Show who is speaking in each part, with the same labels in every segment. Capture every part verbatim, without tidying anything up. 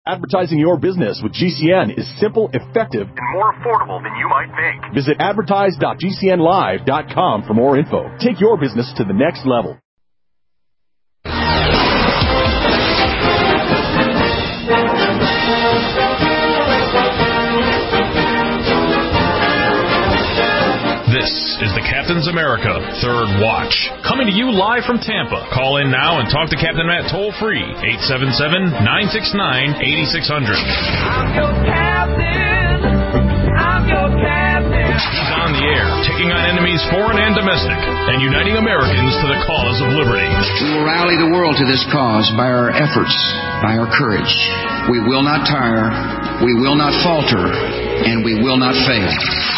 Speaker 1: Advertising your business with G C N is simple, effective, and more affordable than you might think. Visit advertise dot g c n live dot com for more info. Take your business to the next level.
Speaker 2: This is the Captain's America Third Watch, coming to you live from Tampa. Call in now and talk to Captain Matt toll-free, eight seven seven, nine six nine, eight six zero zero. I'm your captain. I'm your captain. He's on the air, taking on enemies foreign and domestic, and uniting Americans to the cause of liberty.
Speaker 3: We will rally the world to this cause by our efforts, by our courage. We will not tire, we will not falter, and we will not fail.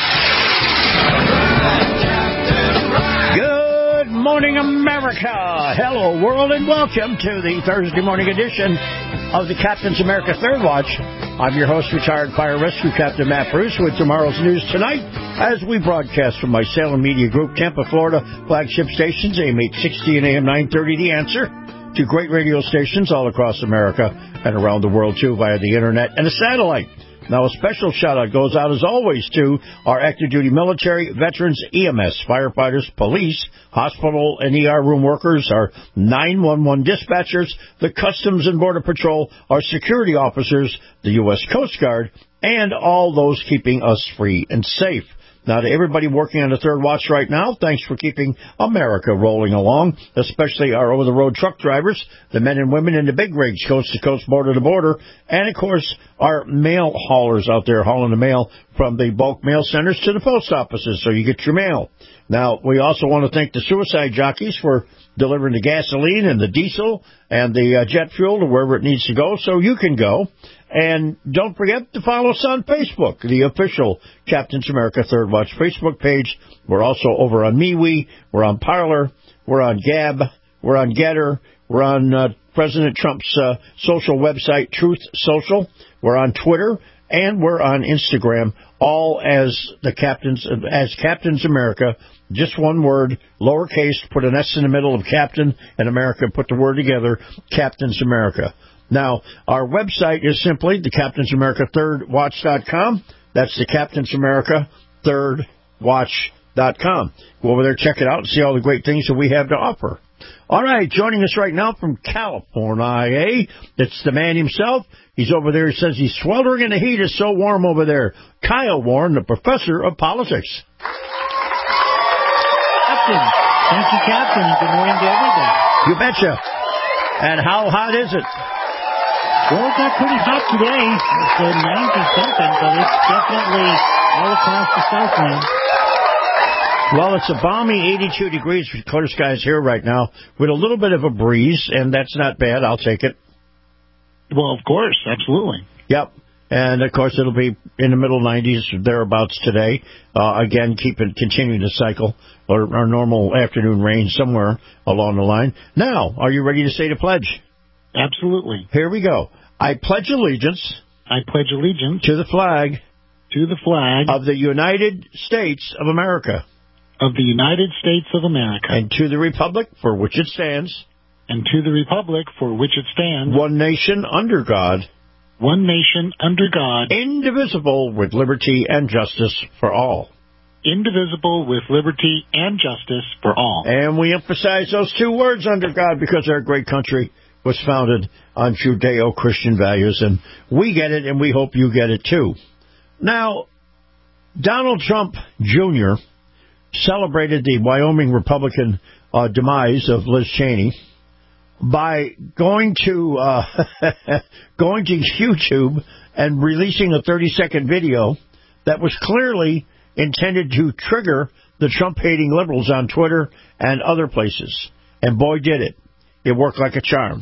Speaker 4: Good morning, America. Hello, world, and welcome to the Thursday morning edition of the Captain's America Third Watch. I'm your host, retired fire rescue Captain Matt Bruce, with tomorrow's news tonight as we broadcast from my Salem Media Group, Tampa, Florida, flagship stations, A M eight sixty and A M nine thirty, The Answer, to great radio stations all across America and around the world, too, via the Internet and a satellite. Now, a special shout-out goes out, as always, to our active-duty military, veterans, E M S, firefighters, police, hospital and E R room workers, our nine one one dispatchers, the Customs and Border Patrol, our security officers, the U S Coast Guard, and all those keeping us free and safe. Now, to everybody working on the Third Watch right now, thanks for keeping America rolling along, especially our over-the-road truck drivers, the men and women in the big rigs, coast-to-coast, border-to-border, and, of course, our mail haulers out there hauling the mail from the bulk mail centers to the post offices so you get your mail. Now, we also want to thank the suicide jockeys for delivering the gasoline and the diesel and the uh, jet fuel to wherever it needs to go so you can go. And don't forget to follow us on Facebook, the official Captain's America Third Watch Facebook page. We're also over on MeWe. We're on Parler. We're on Gab. We're on Getter. We're on uh, President Trump's uh, social website, Truth Social. We're on Twitter. And we're on Instagram, all as the Captain's, as Captain's America. Just one word, lowercase, put an S in the middle of Captain and America, put the word together, Captain's America. Now, our website is simply the Captain's America Third Watch dot com. That's the Captain's America Third Watch dot com. Go over there, check it out, and see all the great things that we have to offer. All right, joining us right now from California, it's the man himself. He's over there. He says he's sweltering in the heat. It's so warm over there. Kyle Warren, the professor of politics.
Speaker 5: Captain. Thank you, Captain. Good morning to everybody.
Speaker 4: You betcha. And how hot is it?
Speaker 5: Well, it got pretty hot today. It's uh, ninety something, but it's definitely all across the Southland.
Speaker 4: Well, it's a balmy eighty-two degrees for clear skies here right now with a little bit of a breeze, and that's not bad. I'll take it.
Speaker 5: Well, of course, absolutely.
Speaker 4: Yep. And, of course, it'll be in the middle nineties, thereabouts today. Uh, again, keep it, continuing to cycle or our normal afternoon rain somewhere along the line. Now, are you ready to say the pledge?
Speaker 5: Absolutely.
Speaker 4: Here we go. I pledge allegiance.
Speaker 5: I pledge allegiance.
Speaker 4: To the flag.
Speaker 5: To the flag.
Speaker 4: Of the United States of America.
Speaker 5: Of the United States of America.
Speaker 4: And to the republic for which it stands.
Speaker 5: And to the republic for which it stands.
Speaker 4: One nation under God.
Speaker 5: One nation under God.
Speaker 4: Indivisible with liberty and justice for all.
Speaker 5: Indivisible with liberty and justice for all.
Speaker 4: And we emphasize those two words, under God, because our great country was founded on Judeo-Christian values, and we get it, and we hope you get it, too. Now, Donald Trump Junior celebrated the Wyoming Republican uh, demise of Liz Cheney by going to uh, going to YouTube and releasing a thirty-second video that was clearly intended to trigger the Trump-hating liberals on Twitter and other places. And boy, did it. It worked like a charm.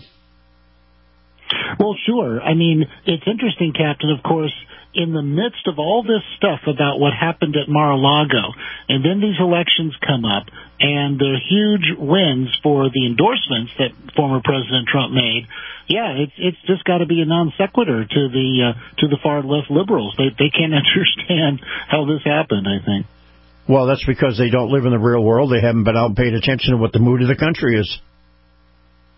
Speaker 5: Well, sure. I mean, it's interesting, Captain, of course, in the midst of all this stuff about what happened at Mar-a-Lago, and then these elections come up, and the huge wins for the endorsements that former President Trump made, yeah, it's it's just got to be a non sequitur to the uh, to the far left liberals. They they can't understand how this happened, I think.
Speaker 4: Well, that's because they don't live in the real world. They haven't been out and paid attention to what the mood of the country is.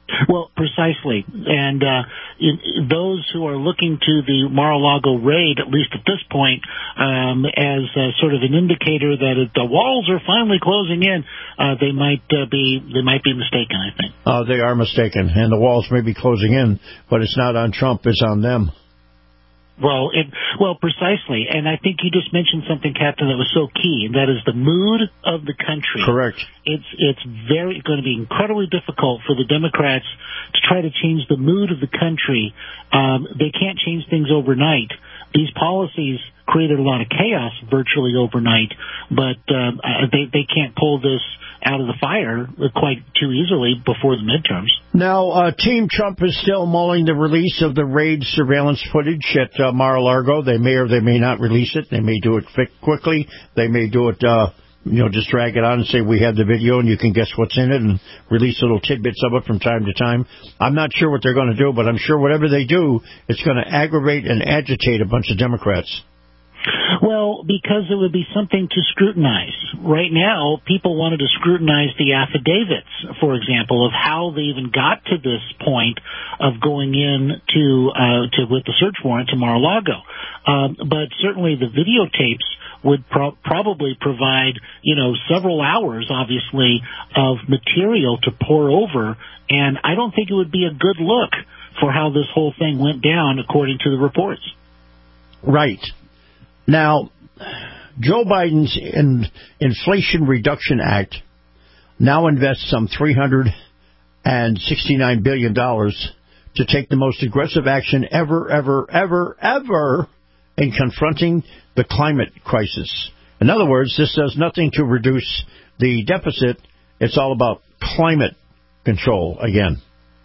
Speaker 5: Well, precisely. And uh, in, those who are looking to the Mar-a-Lago raid, at least at this point, um, as uh, sort of an indicator that it, the walls are finally closing in, uh, they might uh, be they might be mistaken, I think.
Speaker 4: Uh, they are mistaken, and the walls may be closing in, but it's not on Trump, it's on them.
Speaker 5: Well, it, well, precisely, and I think you just mentioned something, Captain, that was so key, and that is the mood of the country.
Speaker 4: Correct.
Speaker 5: It's it's very going to be incredibly difficult for the Democrats to try to change the mood of the country. Um, they can't change things overnight. These policies created a lot of chaos virtually overnight, but um, they they can't pull this out of the fire quite too easily before the midterms.
Speaker 4: Now, uh, Team Trump is still mulling the release of the raid surveillance footage at uh, Mar-a-Lago. They may or they may not release it. They may do it quickly. They may do it, uh, you know, just drag it on and say, we have the video and you can guess what's in it, and release little tidbits of it from time to time. I'm not sure what they're going to do, but I'm sure whatever they do, it's going to aggravate and agitate a bunch of Democrats.
Speaker 5: Well, because it would be something to scrutinize. Right now, people wanted to scrutinize the affidavits, for example, of how they even got to this point of going in to, uh, to with the search warrant to Mar-a-Lago. Um, but certainly the videotapes would pro- probably provide, you know, several hours, obviously, of material to pour over, and I don't think it would be a good look for how this whole thing went down, according to the reports.
Speaker 4: Right. Now, Joe Biden's in Inflation Reduction Act now invests some three hundred sixty-nine billion dollars to take the most aggressive action ever, ever, ever, ever in confronting the climate crisis. In other words, this does nothing to reduce the deficit. It's all about climate control again.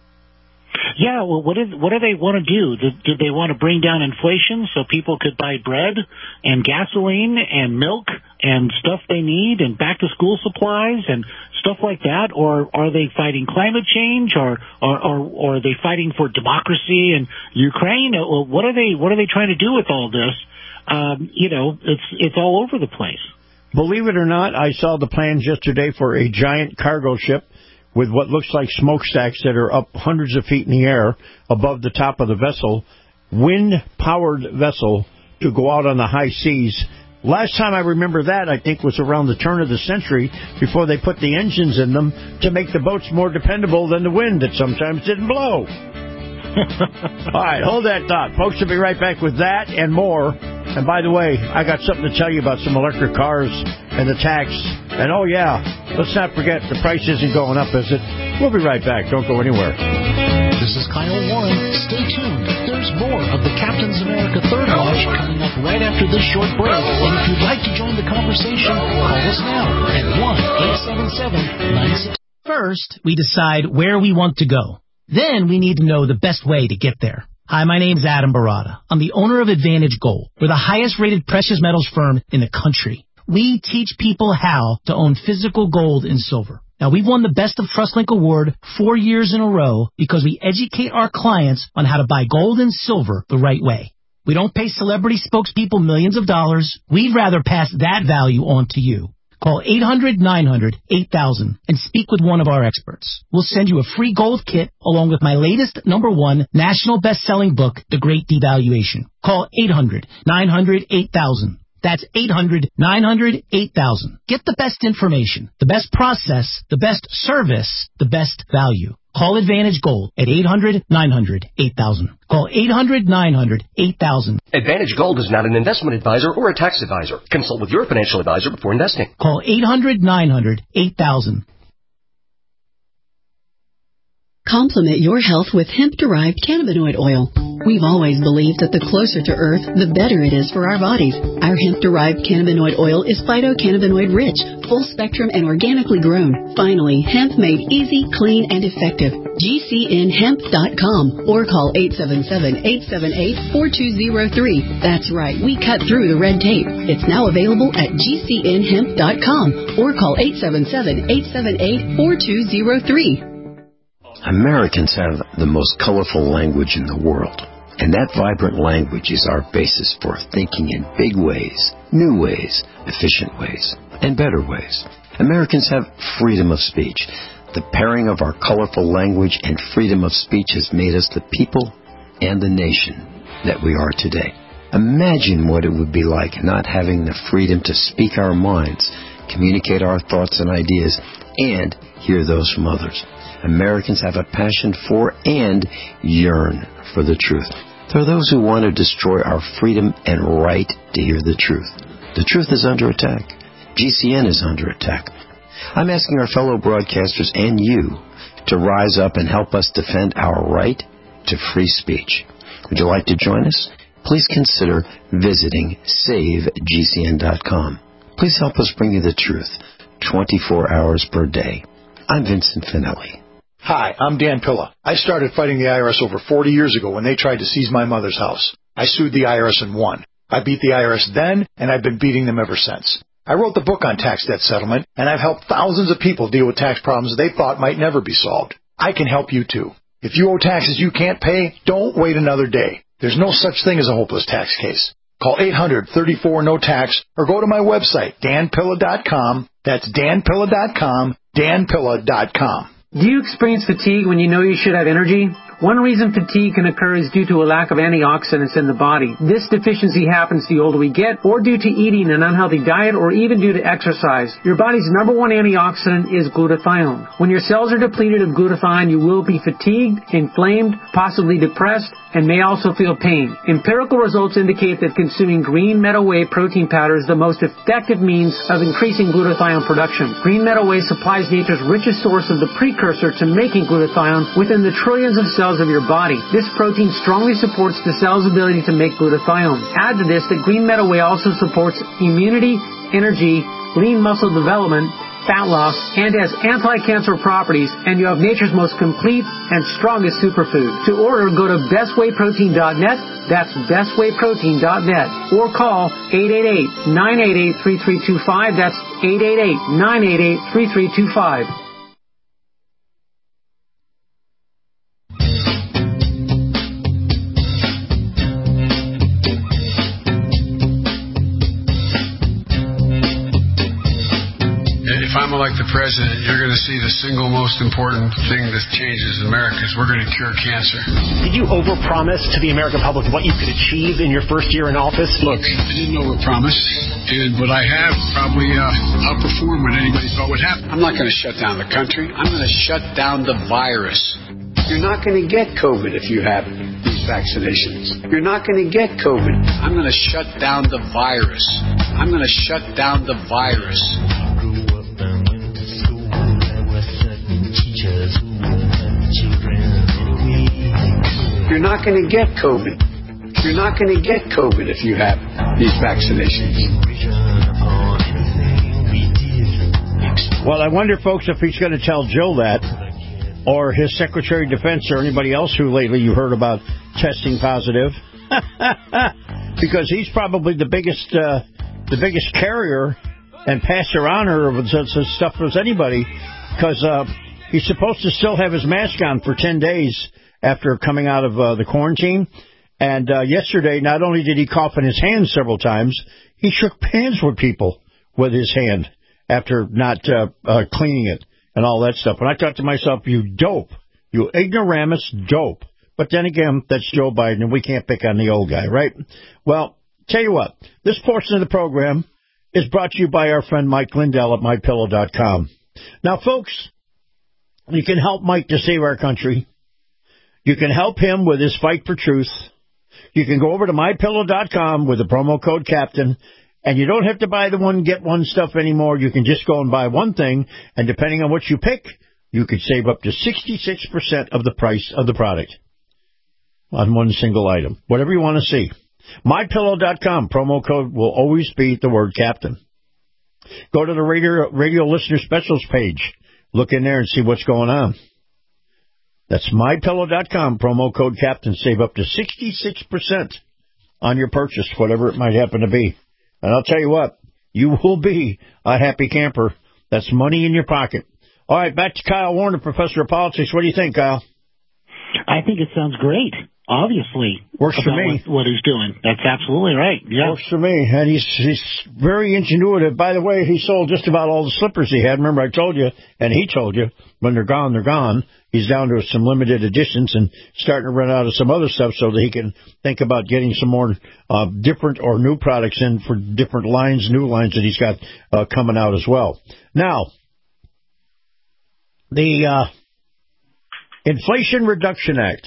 Speaker 5: Yeah, well, what, is, what do they want to do? Do, do they want to bring down inflation so people could buy bread and gasoline and milk and stuff they need and back-to-school supplies and stuff like that? Or are they fighting climate change? Or, or, or, or are they fighting for democracy in Ukraine? Or what are they What are they trying to do with all this? Um, you know, it's it's all over the place.
Speaker 4: Believe it or not, I saw the plans yesterday for a giant cargo ship with what looks like smokestacks that are up hundreds of feet in the air above the top of the vessel, wind-powered vessel to go out on the high seas. Last time I remember that, I think, was around the turn of the century, before they put the engines in them to make the boats more dependable than the wind that sometimes didn't blow. All right, hold that thought. Folks, will be right back with that and more. And by the way, I got something to tell you about some electric cars and the tax. And oh, yeah, let's not forget the price isn't going up, is it? We'll be right back. Don't go anywhere.
Speaker 6: This is Kyle Warren. Stay tuned. There's more of the Captain's America Third Watch coming up right after this short break. And if you'd like to join the conversation, call us now at one eight seven seven nine six.
Speaker 7: First, we decide where we want to go. Then we need to know the best way to get there. Hi, my name's Adam Barada. I'm the owner of Advantage Gold. We're the highest-rated precious metals firm in the country. We teach people how to own physical gold and silver. Now, we've won the Best of TrustLink Award four years in a row because we educate our clients on how to buy gold and silver the right way. We don't pay celebrity spokespeople millions of dollars. We'd rather pass that value on to you. Call eight hundred nine hundred eight thousand and speak with one of our experts. We'll send you a free gold kit along with my latest number one national best-selling book, The Great Devaluation. Call eight hundred nine hundred eight thousand. That's eight hundred nine hundred eight thousand. Get the best information, the best process, the best service, the best value. Call Advantage Gold at eight hundred nine hundred eight thousand. Call eight hundred nine hundred eight thousand.
Speaker 8: Advantage Gold is not an investment advisor or a tax advisor. Consult with your financial advisor before investing.
Speaker 7: Call eight hundred nine hundred eight thousand.
Speaker 9: Complement your health with hemp-derived cannabinoid oil. We've always believed that the closer to Earth, the better it is for our bodies. Our hemp-derived cannabinoid oil is phytocannabinoid-rich, full-spectrum, and organically grown. Finally, hemp made easy, clean, and effective. G C N hemp dot com or call eight seven seven, eight seven eight, four two zero three. That's right, we cut through the red tape. It's now available at G C N hemp dot com or call eight seven seven, eight seven eight, four two zero three.
Speaker 10: Americans have the most colorful language in the world, and that vibrant language is our basis for thinking in big ways, new ways, efficient ways, and better ways. Americans have freedom of speech. The pairing of our colorful language and freedom of speech has made us the people and the nation that we are today. Imagine what it would be like not having the freedom to speak our minds, communicate our thoughts and ideas, and hear those from others. Americans have a passion for and yearn for the truth. There are those who want to destroy our freedom and right to hear the truth. The truth is under attack. G C N is under attack. I'm asking our fellow broadcasters and you to rise up and help us defend our right to free speech. Would you like to join us? Please consider visiting save G C N dot com. Please help us bring you the truth twenty-four hours per day. I'm Vincent Finelli.
Speaker 11: Hi, I'm Dan Pilla. I started fighting the I R S over forty years ago when they tried to seize my mother's house. I sued the I R S and won. I beat the I R S then, and I've been beating them ever since. I wrote the book on tax debt settlement, and I've helped thousands of people deal with tax problems they thought might never be solved. I can help you, too. If you owe taxes you can't pay, don't wait another day. There's no such thing as a hopeless tax case. Call eight hundred, thirty-four, no tax or go to my website, dan pilla dot com. That's dan pilla dot com, dan pilla dot com.
Speaker 12: Do you experience fatigue when you know you should have energy? One reason fatigue can occur is due to a lack of antioxidants in the body. This deficiency happens the older we get, or due to eating an unhealthy diet, or even due to exercise. Your body's number one antioxidant is glutathione. When your cells are depleted of glutathione, you will be fatigued, inflamed, possibly depressed, and may also feel pain. Empirical results indicate that consuming green meadow whey protein powder is the most effective means of increasing glutathione production. Green meadow whey supplies nature's richest source of the precursor to making glutathione within the trillions of cells of your body. This protein strongly supports the cell's ability to make glutathione. Add to this that green meadow whey also supports immunity, energy, lean muscle development, fat loss, and has anti-cancer properties, and you have nature's most complete and strongest superfood. To order, go to best whey protein dot net, that's best whey protein dot net, or call eight eight eight, nine eight eight, three three two five, that's eight eight eight, nine eight eight, three three two five.
Speaker 13: If I'm elected president, you're going to see the single most important thing that changes America is we're going to cure cancer.
Speaker 14: Did you overpromise to the American public what you could achieve in your first year in office?
Speaker 13: Look, I didn't overpromise, and what I have probably uh, outperformed what anybody thought would happen. I'm not going to shut down the country. I'm going to shut down the virus. You're not going to get COVID if you have these vaccinations. You're not going to get COVID. I'm going to shut down the virus. I'm going to shut down the virus. You're not going to get COVID. You're not going to get COVID if you have these vaccinations.
Speaker 4: Well, I wonder, folks, if he's going to tell Joe that, or his Secretary of Defense, or anybody else who lately you heard about testing positive, because he's probably the biggest, uh, the biggest carrier and passer honor of such stuff as anybody, because uh, he's supposed to still have his mask on for ten days after coming out of uh, the quarantine. And uh, yesterday, not only did he cough in his hand several times, he shook hands with people with his hand after not uh, uh, cleaning it and all that stuff. And I thought to myself, you dope, you ignoramus dope. But then again, that's Joe Biden, and we can't pick on the old guy, right? Well, tell you what, this portion of the program is brought to you by our friend Mike Lindell at my pillow dot com. Now, folks, you can help Mike to save our country. You can help him with his fight for truth. You can go over to my pillow dot com with the promo code CAPTAIN, and you don't have to buy the one, get one stuff anymore. You can just go and buy one thing, and depending on what you pick, you could save up to sixty-six percent of the price of the product on one single item. Whatever you want to see. my pillow dot com, promo code will always be the word CAPTAIN. Go to the radio, radio listener specials page. Look in there and see what's going on. That's my pillow dot com, promo code CAPTAIN. Save up to sixty-six percent on your purchase, whatever it might happen to be. And I'll tell you what, you will be a happy camper. That's money in your pocket. All right, back to Kyle Warner, Professor of Politics. What do you think, Kyle?
Speaker 5: I think it sounds great.
Speaker 4: obviously,
Speaker 15: works for me.
Speaker 4: What, what he's doing. That's absolutely right. Yeah.
Speaker 15: Works for me. And he's he's very ingenuitive. By the way, he sold just about all the slippers he had. Remember, I told you, and he told you, when they're gone, they're gone. He's down to some limited editions and starting to run out of some other stuff so that he can think about getting some more uh, different or new products in for different lines, new lines that he's got uh, coming out as well. Now, the uh, Inflation Reduction Act.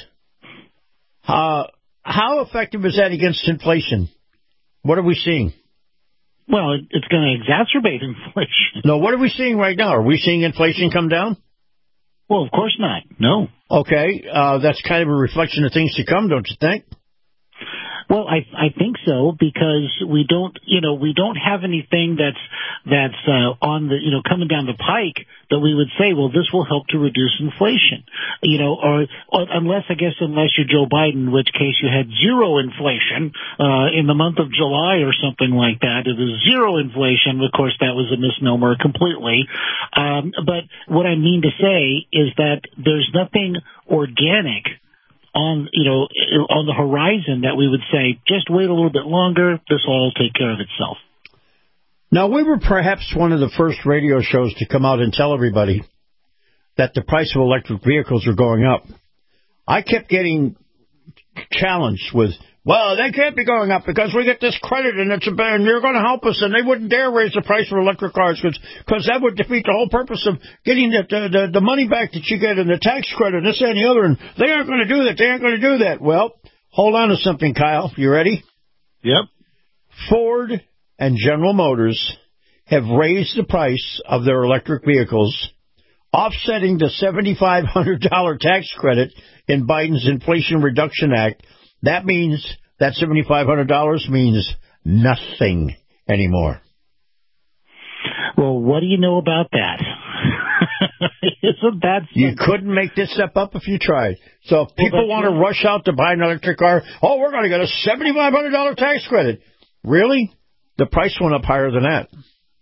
Speaker 15: Uh, how effective is that against inflation? What are we seeing?
Speaker 4: Well, it, it's going to exacerbate inflation.
Speaker 15: No, what are we seeing right now? Are we seeing inflation come down?
Speaker 4: Well, of course not. No.
Speaker 15: Okay, uh, that's kind of a reflection of things to come, don't you think?
Speaker 4: Well, I I think so, because we don't, you know, we don't have anything that's that's uh, on the, you know, coming down the pike that we would say, well, this will help to reduce inflation, you know, or, or unless, I guess, unless you're Joe Biden, in which case you had zero inflation uh, in the month of July or something like that. It was zero inflation. Of course, that was a misnomer completely. Um, but what I mean to say is that there's nothing organic on, you know, on the horizon that we would say, just wait a little bit longer, this will all take care of itself.
Speaker 15: Now, we were perhaps one of the first radio shows to come out and tell everybody that the price of electric vehicles are going up. I kept getting challenged with, well, they can't be going up because we get this credit and it's a, and they're going to help us, and they wouldn't dare raise the price for electric cars because that would defeat the whole purpose of getting the, the, the money back that you get in the tax credit, this and the other, and they aren't going to do that. They aren't going to do that. Well, hold on to something, Kyle. You ready?
Speaker 4: Yep.
Speaker 15: Ford and General Motors have raised the price of their electric vehicles, offsetting the seven thousand five hundred dollars tax credit in Biden's Inflation Reduction Act. That means that seven thousand five hundred dollars means nothing anymore.
Speaker 4: Well, what do you know about that? Isn't that something?
Speaker 15: You couldn't make this step up if you tried. So if people well, want to rush out to buy an electric car, oh, we're going to get a seven thousand five hundred dollars tax credit. Really? The price went up higher than that.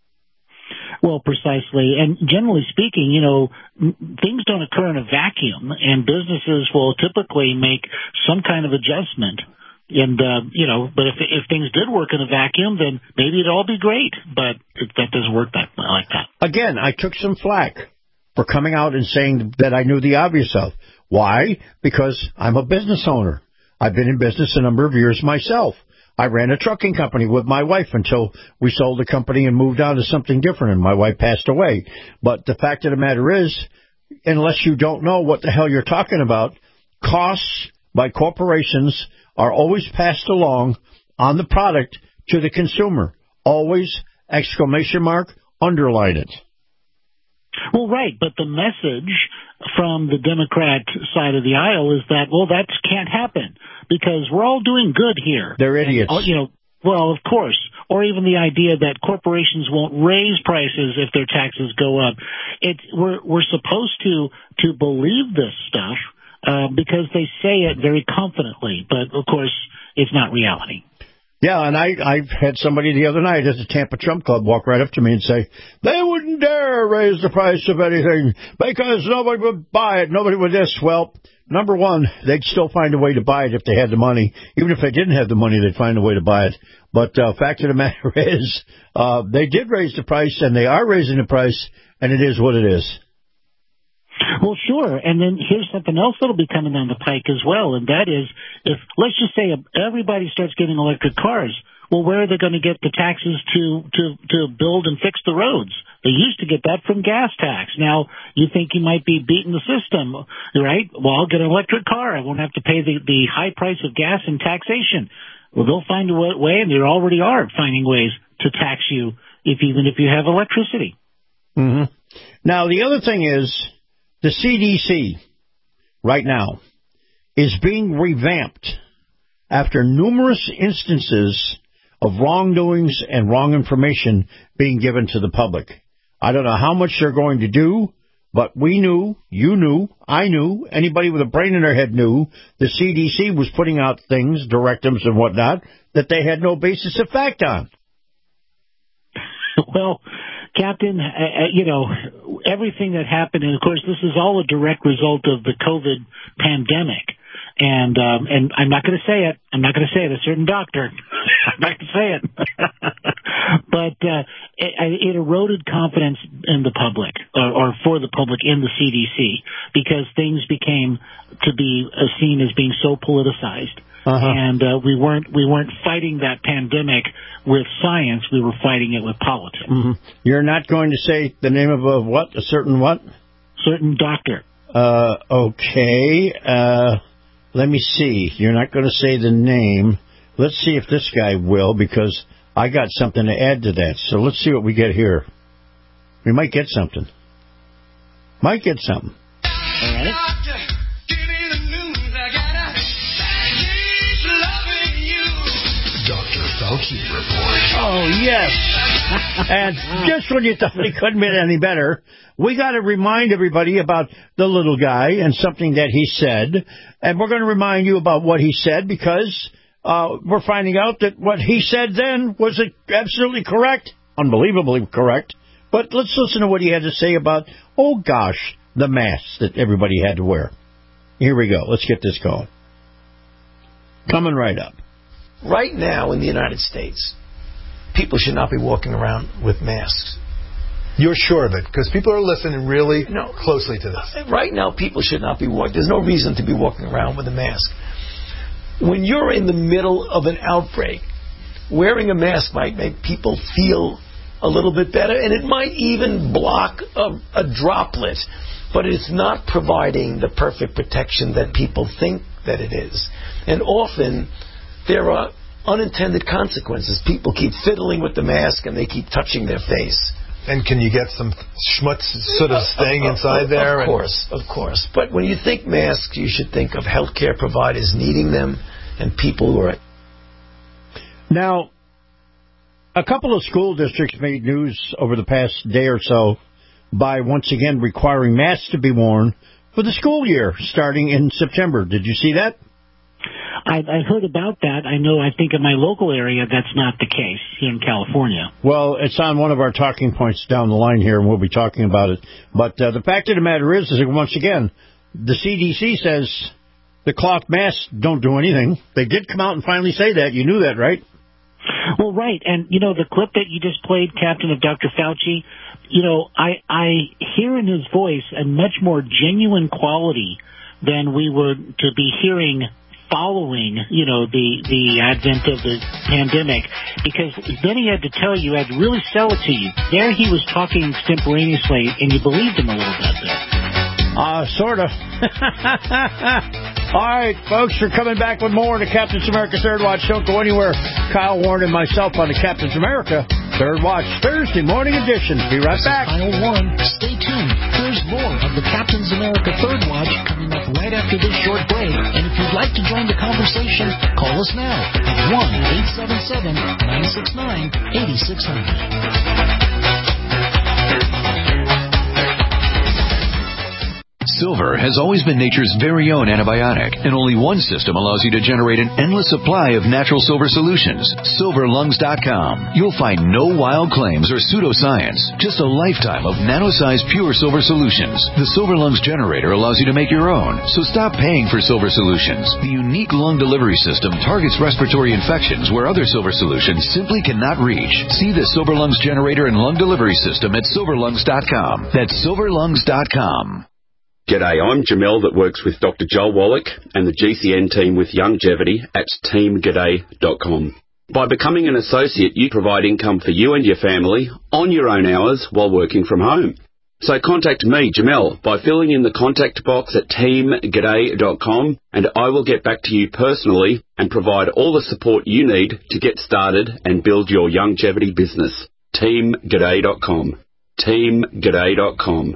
Speaker 4: Well, precisely. And generally speaking, you know, things don't occur in a vacuum, and businesses will typically make some kind of adjustment. And, uh, you know, but if if things did work in a vacuum, then maybe it'd all be great. But it, that doesn't work that like that.
Speaker 15: Again, I took some flack for coming out and saying that I knew the obvious of. Why? Because I'm a business owner. I've been in business a number of years myself. I ran a trucking company with my wife until we sold the company and moved on to something different, and my wife passed away. But the fact of the matter is, unless you don't know what the hell you're talking about, costs by corporations are always passed along on the product to the consumer. Always, exclamation mark, underline it.
Speaker 4: Well, right, but the message from the Democrat side of the aisle is that, well, that can't happen because we're all doing good here.
Speaker 15: They're idiots.
Speaker 4: And, you know, well, of course. Or even the idea that corporations won't raise prices if their taxes go up. It's we're we're supposed to to believe this stuff uh, because they say it very confidently, but of course, it's not reality.
Speaker 15: Yeah, and I, I had somebody the other night at the Tampa Trump Club walk right up to me and say, they wouldn't dare raise the price of anything because nobody would buy it, nobody would this. Well, number one, they'd still find a way to buy it if they had the money. Even if they didn't have the money, they'd find a way to buy it. But uh, fact of the matter is, uh, they did raise the price, and they are raising the price, and it is what it is.
Speaker 4: Well, sure. And then here's something else that'll be coming down the pike as well, and that is, if let's just say everybody starts getting electric cars, well, where are they going to get the taxes to, to, to build and fix the roads? They used to get that from gas tax. Now, you think you might be beating the system, right? Well, I'll get an electric car. I won't have to pay the, the high price of gas and taxation. Well, they'll find a way, and they already are finding ways to tax you, if even if you have electricity.
Speaker 15: Mm-hmm. Now, the other thing is, the C D C right now is being revamped after numerous instances of wrongdoings and wrong information being given to the public. I don't know how much they're going to do, but we knew, you knew, I knew, anybody with a brain in their head knew the C D C was putting out things, directives and whatnot, that they had no basis of fact on.
Speaker 4: Well, Captain, uh, you know, everything that happened, and of course this is all a direct result of the COVID pandemic.
Speaker 5: And um, and I'm not going to say it. I'm not going to say it. A certain doctor. I'm not going to say it. But uh, it, it eroded confidence in the public, or, or for the public in the C D C, because things became to be uh, seen as being so politicized. Uh-huh. And uh, we weren't we weren't fighting that pandemic with science. We were fighting it with politics.
Speaker 15: Mm-hmm. You're not going to say the name of a what? A certain what?
Speaker 5: Certain doctor.
Speaker 15: Uh, okay. Uh, let me see. You're not going to say the name. Let's see if this guy will, because I got something to add to that. So let's see what we get here. We might get something. Might get something.
Speaker 5: All right.
Speaker 6: Fauci report.
Speaker 15: Oh, yes. And just when you thought we couldn't get any better, we got to remind everybody about the little guy and something that he said. And we're going to remind you about what he said, because uh, we're finding out that what he said then was absolutely correct, unbelievably correct. But let's listen to what he had to say about, oh, gosh, the masks that everybody had to wear. Here we go. Let's get this going. Coming right up.
Speaker 16: Right now in the United States, people should not be walking around with masks.
Speaker 17: You're sure of it? Because people are listening really
Speaker 16: no,
Speaker 17: closely to this.
Speaker 16: Right now, people should not be walking. There's no reason to be walking around with a mask. When you're in the middle of an outbreak, wearing a mask might make people feel a little bit better, and it might even block a, a droplet, but it's not providing the perfect protection that people think that it is. And often there are unintended consequences. People keep fiddling with the mask and they keep touching their face.
Speaker 17: And can you get some schmutz sort of staying uh, inside
Speaker 16: of,
Speaker 17: there?
Speaker 16: Of course, of course. But when you think masks, you should think of healthcare providers needing them and people who are...
Speaker 15: Now, a couple of school districts made news over the past day or so by once again requiring masks to be worn for the school year starting in September. Did you see that?
Speaker 5: I, I heard about that. I know, I think in my local area, that's not the case here in California.
Speaker 15: Well, it's on one of our talking points down the line here, and we'll be talking about it. But uh, the fact of the matter is, is that once again, the C D C says the cloth masks don't do anything. They did come out and finally say that. You knew that, right?
Speaker 5: Well, right. And, you know, the clip that you just played, Captain, of Doctor Fauci, you know, I, I hear in his voice a much more genuine quality than we were to be hearing following, you know, the, the advent of the pandemic, because then he had to tell you, had to really sell it to you. There he was talking extemporaneously, and you believed him a little bit there.
Speaker 15: Uh, sort of. All right, folks, we're coming back with more of the Captain's America Third Watch. Don't go anywhere. Kyle Warren and myself on the Captain's America Third Watch Thursday morning edition. Be right back.
Speaker 6: Kyle Warren. Stay tuned. There's more of the Captain's America Third Watch coming up right after this short break. And if you'd like to join the conversation, call us now at one eight seven seven, nine six nine, eight six zero zero.
Speaker 18: Silver has always been nature's very own antibiotic, and only one system allows you to generate an endless supply of natural silver solutions. silver lungs dot com. You'll find no wild claims or pseudoscience, just a lifetime of nano-sized pure silver solutions. The Silver Lungs generator allows you to make your own, so stop paying for silver solutions. The unique lung delivery system targets respiratory infections where other silver solutions simply cannot reach. See the Silver Lungs generator and lung delivery system at silver lungs dot com. That's silver lungs dot com.
Speaker 19: G'day, I'm Jamel that works with Doctor Joel Wallach and the G C N team with Longevity at team g'day dot com. By becoming an associate, you provide income for you and your family on your own hours while working from home. So contact me, Jamel, by filling in the contact box at team g'day dot com, and I will get back to you personally and provide all the support you need to get started and build your longevity business. team g'day dot com. team g'day dot com.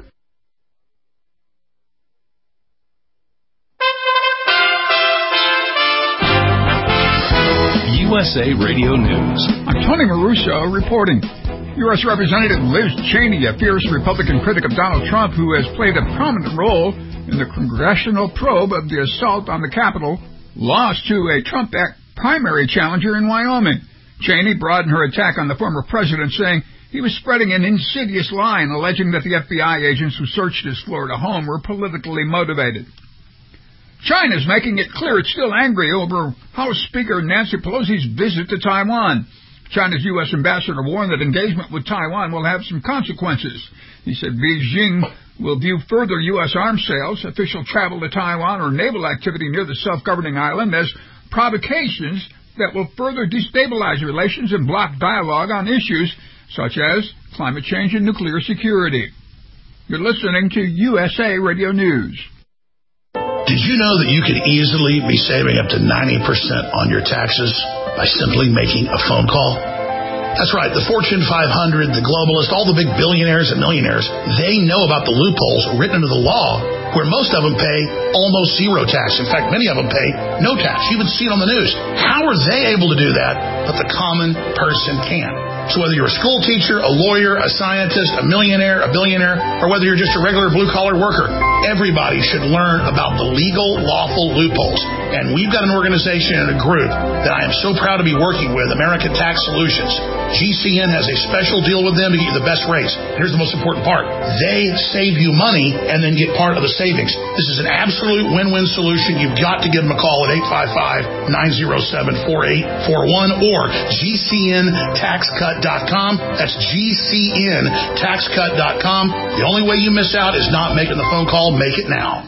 Speaker 2: U S A Radio News.
Speaker 20: I'm Tony Maruso reporting. U S Representative Liz Cheney, a fierce Republican critic of Donald Trump who has played a prominent role in the congressional probe of the assault on the Capitol, lost to a Trump primary challenger in Wyoming. Cheney broadened her attack on the former president, saying he was spreading an insidious lie and alleging that the F B I agents who searched his Florida home were politically motivated. China's making it clear it's still angry over House Speaker Nancy Pelosi's visit to Taiwan. China's U S ambassador warned that engagement with Taiwan will have some consequences. He said Beijing will view further U S arms sales, official travel to Taiwan, or naval activity near the self-governing island as provocations that will further destabilize relations and block dialogue on issues such as climate change and nuclear security. You're listening to U S A Radio News.
Speaker 21: Did you know that you could easily be saving up to ninety percent on your taxes by simply making a phone call? That's right, the Fortune five hundred, the globalists, all the big billionaires and millionaires, they know about the loopholes written into the law where most of them pay almost zero tax. In fact, many of them pay no tax. You even see it on the news. How are they able to do that, but the common person can't? So whether you're a school teacher, a lawyer, a scientist, a millionaire, a billionaire, or whether you're just a regular blue-collar worker, everybody should learn about the legal, lawful loopholes. And we've got an organization and a group that I am so proud to be working with, American Tax Solutions. G C N has a special deal with them to get you the best rates. Here's the most important part. They save you money and then get part of the savings. This is an absolute win-win solution. You've got to give them a call at eight five five, nine oh seven, four eight four one or G C N tax cut dot com. That's G C N tax cut dot com. The only way you miss out is not making the phone call. Make it now.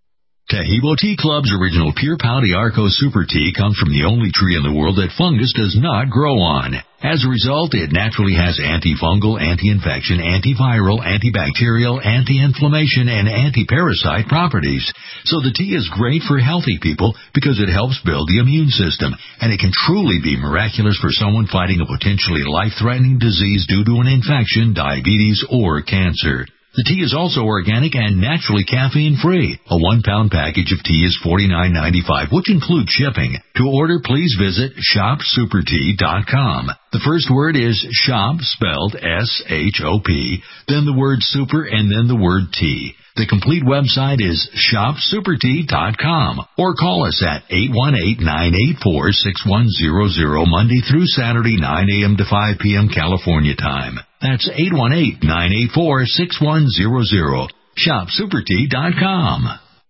Speaker 18: Tahibo Tea Club's original Pure Pau d'Arco Super Tea comes from the only tree in the world that fungus does not grow on. As a result, it naturally has antifungal, anti-infection, antiviral, antibacterial, anti-inflammation, and anti-parasite properties. So the tea is great for healthy people because it helps build the immune system, and it can truly be miraculous for someone fighting a potentially life-threatening disease due to an infection, diabetes, or cancer. The tea is also organic and naturally caffeine-free. A one-pound package of tea is forty-nine ninety-five, which includes shipping. To order, please visit shop super tea dot com. The first word is shop, spelled S H O P, then the word super, and then the word tea. The complete website is shop super tea dot com, or call us at eight one eight, nine eight four, six one zero zero Monday through Saturday, nine a.m. to five p.m. California time. That's eight one eight, nine eight four, six one zero zero. shop super tea dot com.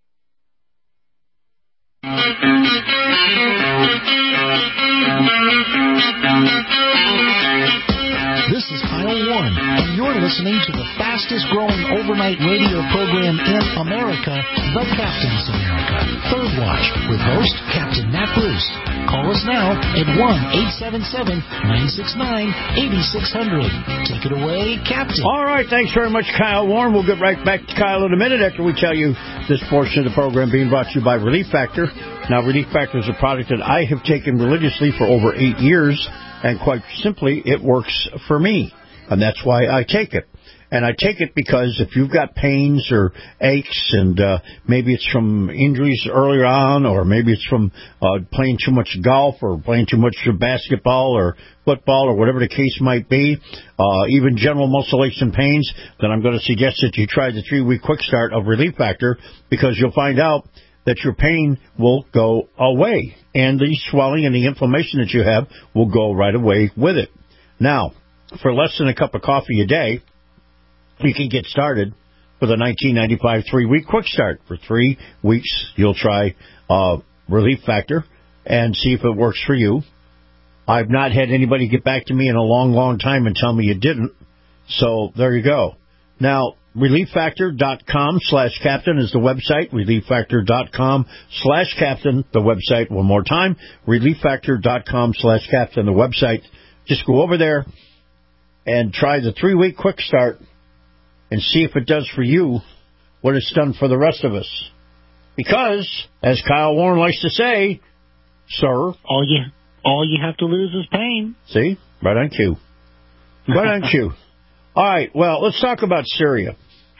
Speaker 6: This is Kyle Warren, and you're listening to the fastest-growing overnight radio program in America, The Captain's America, Third Watch, with host Captain Matt Bruce. Call us now at one eight seven seven, nine six nine, eight six zero zero. Take it away, Captain.
Speaker 4: All right, thanks very much, Kyle Warren. We'll get right back to Kyle in a minute after we tell you this portion of the program being brought to you by Relief Factor. Now, Relief Factor is a product that I have taken religiously for over eight years. And quite simply, it works for me, and that's why I take it. And I take it because if you've got pains or aches, and uh, maybe it's from injuries earlier on, or maybe it's from uh, playing too much golf or playing too much basketball or football or whatever the case might be, uh, even general muscle aches and pains, then I'm going to suggest that you try the three-week quick start of Relief Factor, because you'll find out that your pain will go away, and the swelling and the inflammation that you have will go right away with it. Now, for less than a cup of coffee a day, you can get started with a nineteen ninety-five three-week quick start. For three weeks, you'll try uh, Relief Factor and see if it works for you. I've not had anybody get back to me in a long, long time and tell me it didn't, so there you go. Now, relief factor dot com slash captain is the website. relief factor dot com slash captain, the website. One more time, relief factor dot com slash captain, the website. Just go over there and try the three-week quick start and see if it does for you what it's done for the rest of us. Because, as Kyle Warren likes to say, sir,
Speaker 5: all you, all you have to lose is pain.
Speaker 4: See? Right on cue. Right on cue. All right, well, let's talk about Syria.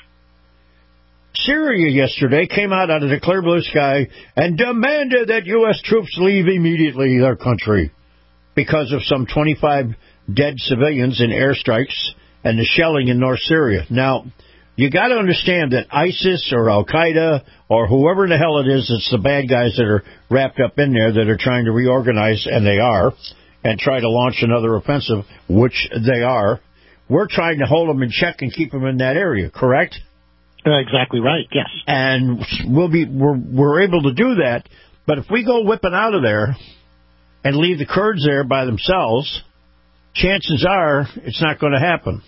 Speaker 4: Syria yesterday came out out of the clear blue sky and demanded that U S troops leave immediately their country because of some twenty-five dead civilians in airstrikes and the shelling in North Syria. Now, you got to understand that ISIS or Al-Qaeda or whoever the hell it is, it's the bad guys that are wrapped up in there that are trying to reorganize, and they are, and try to launch another offensive, which they are. We're trying to hold them in check and keep them in that area, correct?
Speaker 5: Uh, exactly right, yes.
Speaker 15: And we'll be, we're, we're able to do that. But if we go whipping out of there and leave the Kurds there by themselves, chances are it's not going to happen.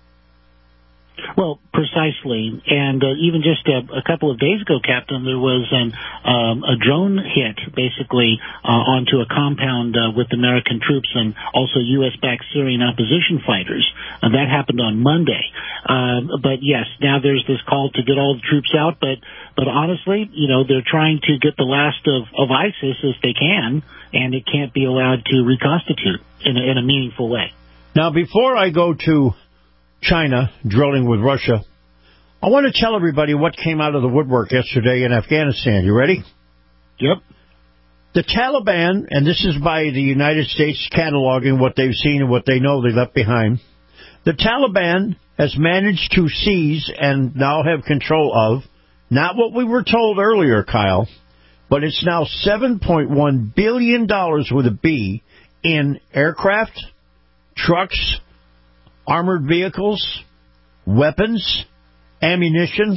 Speaker 5: Well, precisely. And uh, even just a, a couple of days ago, Captain, there was an, um, a drone hit, basically, uh, onto a compound uh, with American troops and also U S-backed Syrian opposition fighters. And that happened on Monday. Uh, but, yes, now there's this call to get all the troops out. But, but honestly, you know, they're trying to get the last of, of ISIS as they can, and it can't be allowed to reconstitute in a, in a meaningful way.
Speaker 15: Now, before I go to China drilling with Russia, I want to tell everybody what came out of the woodwork yesterday in Afghanistan. You ready?
Speaker 5: Yep.
Speaker 15: The Taliban, and this is by the United States cataloging what they've seen and what they know they left behind, the Taliban has managed to seize and now have control of, not what we were told earlier, Kyle, but it's now seven point one billion dollars with a B in aircraft, trucks, armored vehicles, weapons, ammunition,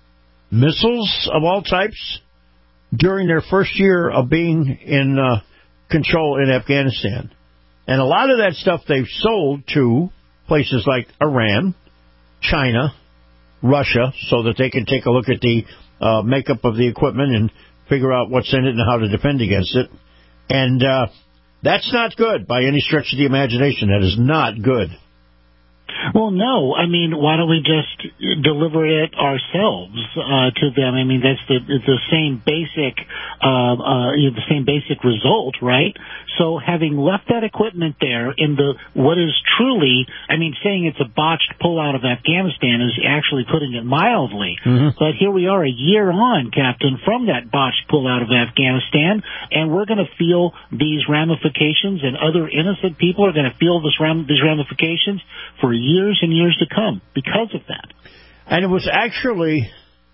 Speaker 15: missiles of all types during their first year of being in uh, control in Afghanistan. And a lot of that stuff they've sold to places like Iran, China, Russia, so that they can take a look at the uh, makeup of the equipment and figure out what's in it and how to defend against it. And uh, that's not good by any stretch of the imagination. That is not good.
Speaker 5: Well, no. I mean, why don't we just deliver it ourselves uh, to them? I mean, that's the it's the same basic uh, uh, you know, the same basic result, right? So, having left that equipment there in the what is truly, I mean, saying it's a botched pullout of Afghanistan is actually putting it mildly. Mm-hmm. But here we are, a year on, Captain, from that botched pullout of Afghanistan, and we're going to feel these ramifications, and other innocent people are going to feel this ram- these ramifications for years and years to come because of that.
Speaker 15: And it was actually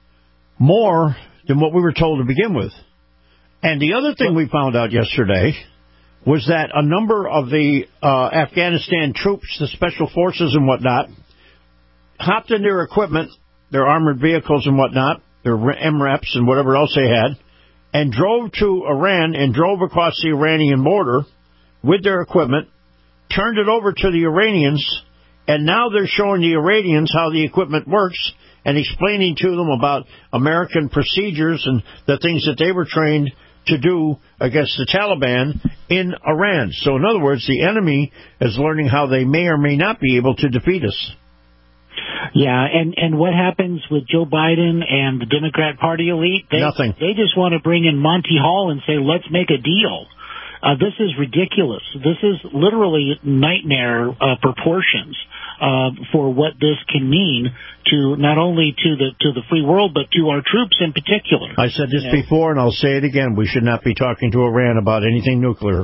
Speaker 15: more than what we were told to begin with. And the other thing we found out yesterday was that a number of the uh, Afghanistan troops, the special forces and whatnot, hopped in their equipment, their armored vehicles and whatnot, their M RAPs and whatever else they had, and drove to Iran and drove across the Iranian border with their equipment, turned it over to the Iranians, and now they're showing the Iranians how the equipment works and explaining to them about American procedures and the things that they were trained to do against the Taliban in Iran. So, in other words, the enemy is learning how they may or may not be able to defeat us.
Speaker 5: Yeah, and, and what happens with Joe Biden and the Democrat Party elite? They,
Speaker 15: Nothing.
Speaker 5: They just want to bring in Monty Hall and say, let's make a deal. Uh, this is ridiculous. This is literally nightmare uh, proportions uh, for what this can mean to not only to the to the free world, but to our troops in particular.
Speaker 15: I said this
Speaker 5: you know?
Speaker 15: before, and I'll say it again. We should not be talking to Iran about anything nuclear.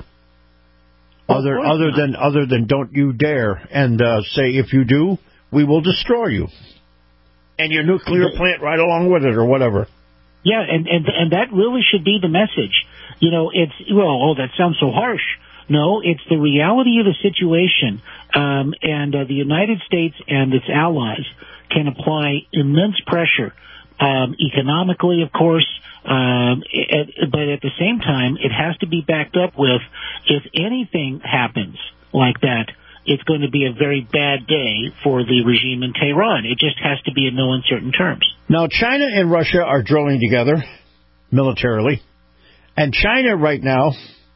Speaker 15: Other other than other than don't you dare, and uh, say if you do, we will destroy you. And your nuclear plant right along with it or whatever.
Speaker 5: Yeah, and, and and that really should be the message. You know, it's, well, oh, that sounds so harsh. No, it's the reality of the situation. Um, and uh, the United States and its allies can apply immense pressure, um, economically, of course, um, it, but at the same time, it has to be backed up with, if anything happens like that, it's going to be a very bad day for the regime in Tehran. It just has to be in no uncertain terms.
Speaker 15: Now, China and Russia are drilling together militarily, and China right now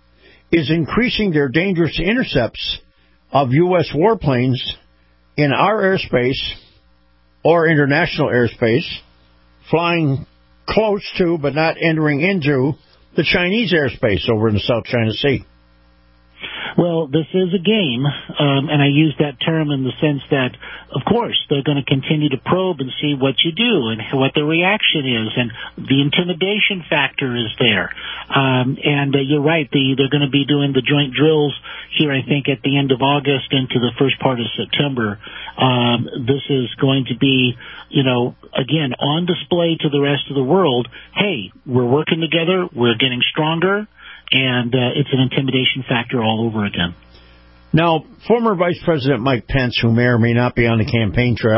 Speaker 15: is increasing their dangerous intercepts of U S warplanes in our airspace or international airspace, flying close to but not entering into the Chinese airspace over in the South China Sea.
Speaker 5: Well, this is a game, um, and I use that term in the sense that, of course, they're going to continue to probe and see what you do and what the reaction is, and the intimidation factor is there. Um, and uh, you're right, the, they're going to be doing the joint drills here, I think, at the end of August into the first part of September. Um, this is going to be, you know, again, on display to the rest of the world. Hey, we're working together, we're getting stronger. And uh, it's an intimidation factor all over again.
Speaker 15: Now, former Vice President Mike Pence, who may or may not be on the campaign trail,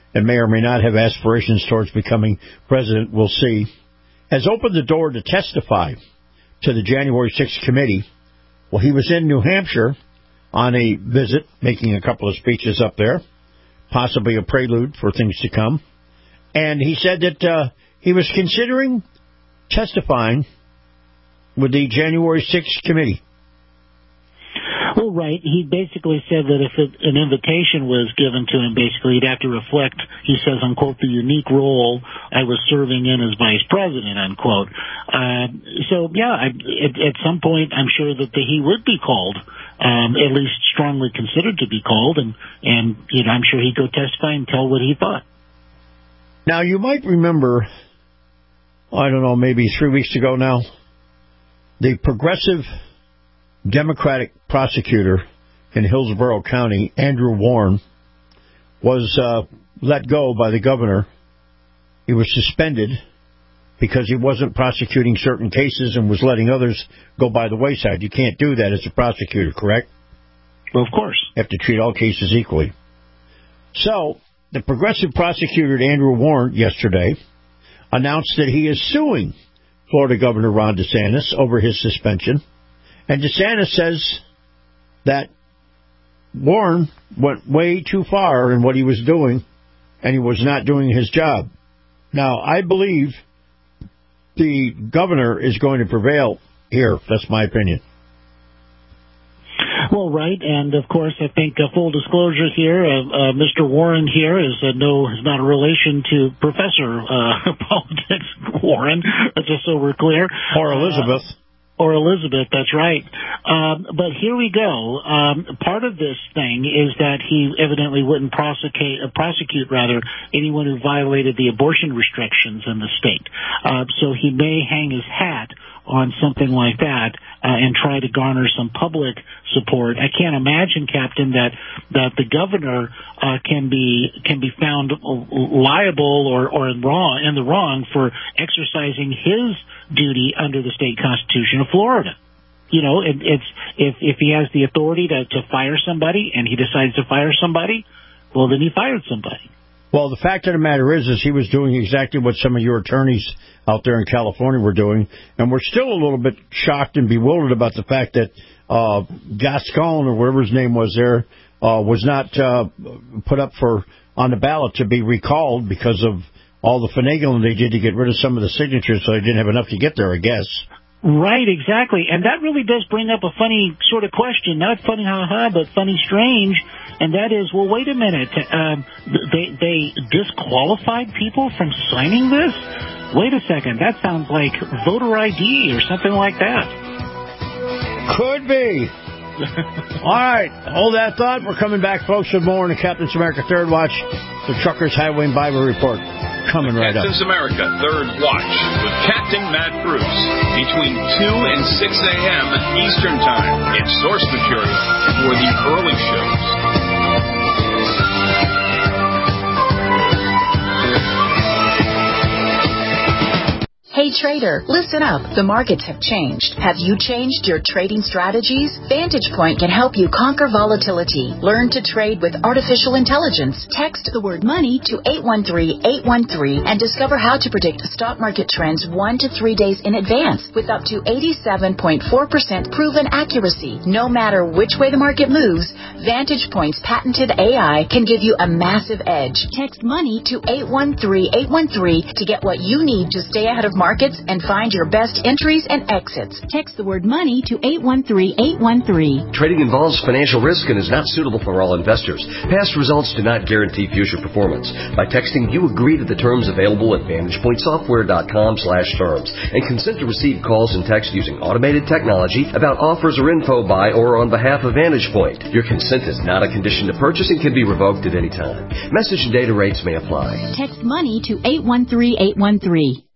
Speaker 15: and may or may not have aspirations towards becoming president, we'll see, has opened the door to testify to the January sixth committee. Well, he was in New Hampshire on a visit, making a couple of speeches up there, possibly a prelude for things to come. And he said that uh, he was considering testifying with the January sixth committee.
Speaker 5: Well, right. He basically said that if it, an invitation was given to him, basically he'd have to reflect, he says, unquote, the unique role I was serving in as vice president, unquote. Uh, so, yeah, I, at, at some point, I'm sure that the, he would be called, um, at least strongly considered to be called, and, and you know, I'm sure he'd go testify and tell what he thought.
Speaker 15: Now, you might remember, I don't know, maybe three weeks ago now, the progressive Democratic prosecutor in Hillsborough County, Andrew Warren, was uh, let go by the governor. He was suspended because he wasn't prosecuting certain cases and was letting others go by the wayside. You can't do that as a prosecutor, correct?
Speaker 5: Well, of course.
Speaker 15: You have to treat all cases equally. So, the progressive prosecutor, Andrew Warren, yesterday announced that he is suing Florida Governor Ron DeSantis over his suspension. And DeSantis says that Warren went way too far in what he was doing, and he was not doing his job. Now, I believe the governor is going to prevail here. That's my opinion.
Speaker 5: Well, right, and of course, I think uh, full disclosure here, uh, uh, Mister Warren here is uh, no, is not a relation to Professor uh, Politics Warren, just so we're clear.
Speaker 15: Or Elizabeth. Uh,
Speaker 5: Or Elizabeth, that's right. Um, but here we go. Um, part of this thing is that he evidently wouldn't prosecute, uh, prosecute rather, anyone who violated the abortion restrictions in the state. Uh, so he may hang his hat on something like that uh, and try to garner some public support. I can't imagine, Captain, that that the governor uh, can be can be found liable or or in wrong in the wrong for exercising his duty under the state constitution of Florida. You know, it, it's if if he has the authority to, to fire somebody and he decides to fire somebody, well, then he fired somebody.
Speaker 15: Well, the fact of the matter is, is he was doing exactly what some of your attorneys out there in California were doing, and we're still a little bit shocked and bewildered about the fact that uh, Gascon, or whatever his name was there, uh, was not uh, put up for on the ballot to be recalled because of all the finagling they did to get rid of some of the signatures, so they didn't have enough to get there, I guess.
Speaker 5: Right, exactly. And that really does bring up a funny sort of question. Not funny, ha-ha, but funny, strange. And that is, well, wait a minute. Um, they, they disqualified people from signing this? Wait a second. That sounds like voter I D or something like that.
Speaker 15: Could be. All right. Hold that thought. We're coming back, folks, with more in the Captain's America Third Watch, the Truckers Highway and Bible Report. Coming right up.
Speaker 2: Captain's America Third Watch with Captain Matt Bruce between two and six a.m. Eastern Time. It's source material for the early shows.
Speaker 1: Hey trader, listen up. The markets have changed. Have you changed your trading strategies? Vantage Point can help you conquer volatility. Learn to trade with artificial intelligence. Text the word money to eight one three, eight one three and discover how to predict stock market trends one to three days in advance with up to eighty-seven point four percent proven accuracy. No matter which way the market moves, Vantage Point's patented A I can give you a massive edge. Text money to eight one three, eight one three to get what you need to stay ahead of markets markets and find your best entries and exits. Text the word money to eight one three, eight one three.
Speaker 8: Trading involves financial risk and is not suitable for all investors. Past results do not guarantee future performance. By texting, you agree to the terms available at vantage point software dot com slash terms and consent to receive calls and text using automated technology about offers or info by or on behalf of Vantage Point. Your consent is not a condition to purchase and can be revoked at any time. Message and data rates may apply.
Speaker 1: Text money to eight one three, eight one three.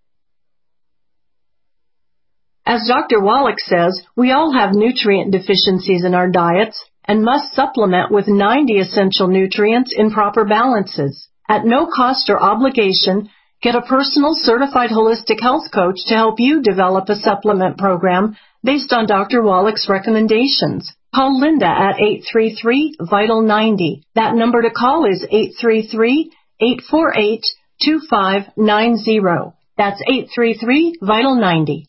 Speaker 22: As Doctor Wallach says, we all have nutrient deficiencies in our diets and must supplement with ninety essential nutrients in proper balances. At no cost or obligation, get a personal certified holistic health coach to help you develop a supplement program based on Doctor Wallach's recommendations. Call Linda at eight three three, VITAL ninety. That number to call is eight three three, eight four eight, two five nine zero. That's eight three three, VITAL ninety.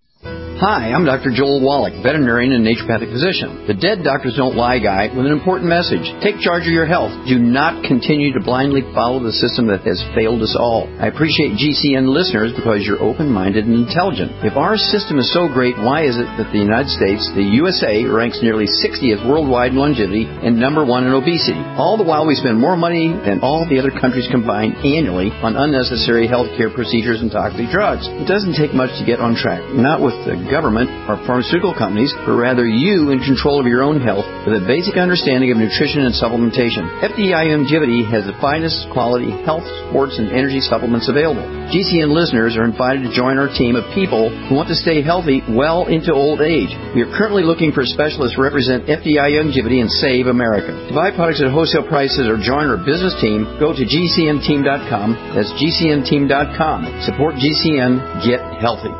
Speaker 3: Hi, I'm Doctor Joel Wallach, veterinarian and naturopathic physician. The Dead Doctors Don't Lie guy with an important message. Take charge of your health. Do not continue to blindly follow the system that has failed us all. I appreciate G C N listeners because you're open-minded and intelligent. If our system is so great, why is it that the United States, the U S A, ranks nearly sixtieth worldwide in longevity and number one in obesity? All the while we spend more money than all the other countries combined annually on unnecessary health care procedures and toxic drugs. It doesn't take much to get on track. Not with the government or pharmaceutical companies, but rather you in control of your own health with a basic understanding of nutrition and supplementation. F D I Longevity has the finest quality health, sports, and energy supplements available. G C N listeners are invited to join our team of people who want to stay healthy well into old age. We are currently looking for specialists to represent F D I Longevity and Save America. To buy products at wholesale prices or join our business team, go to G C N team dot com. That's G C N team dot com. Support G C N. Get healthy.